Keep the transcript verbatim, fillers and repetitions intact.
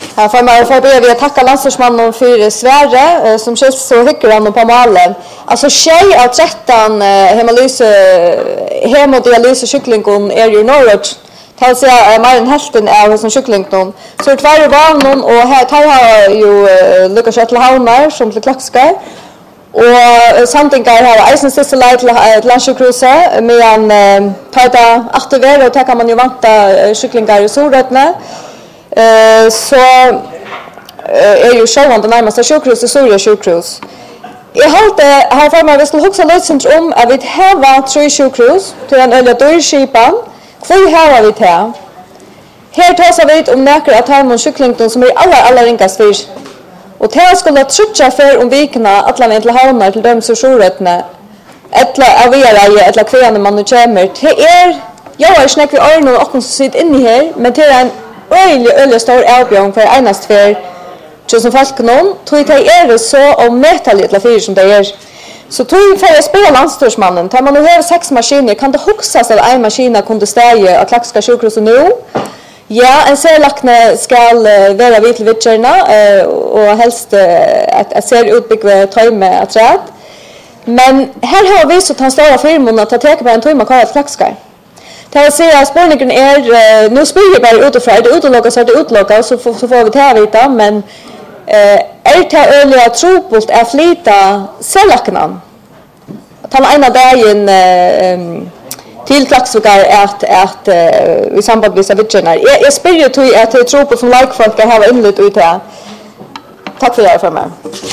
Ja, för man får be vi tacka landslagsmannen för Sverige som skilt så hycker han på målen. Alltså tjej av tretton hemadialyse hemodialyse kycklingon är ju Norwich. Tal sig mer än hälften av som kycklingon. Så det var vanan och här tar jag ju Lucas Ettelhaumer som till klackskar. Och samtidigt har Eisen sista light landsjukrusa med en tada aktivera och kan man ju vanta kycklingar i solrötna. Uh, så uh, är ju själva det närmaste sjukhus, det stora sjukhus. Jag har här för mig vi skulle också lösa om att vi har tre sjukhus till en öliga dörrskipan. Hur har vi det? Här tar vi om näkare att ha en kycklington som är alla alla ringast för. Och det skulle trutcha för om vikarna att lämna till havnar till dem så sjurötna. Eller avera eller kväna man nu kommer. Det är jag är snack vi Arnold och som sitter inne här, men det är en öjlig öjlig stor avbjörn för enast för tusen folk någon. Tror det är det så om metalligt la fyr som det är. Så tror för jag spelar landstorsmannen. Tar man nu har sex maskiner kan det huxas att en maskin kunde stäja att klaxka sjukhus nu. Ja, en serlakne ska vara vid till vitcherna och helst att att ser utbyggve tajme att rätt. Men här har vi så att han stora firmorna att ta på en timme kvar att klaxka. Det vill säga spårningen är nu spyr bara utifrån det utlockas så det utlockas så får så får vi ta vita men eh är det öliga tropult är flita serlaknan. Ta ena dagen eh till klaxukar att att i samband med vitcherna. Jag jag spyr ju till att tropult som like folk har inlett ut här. Tack för det för mig.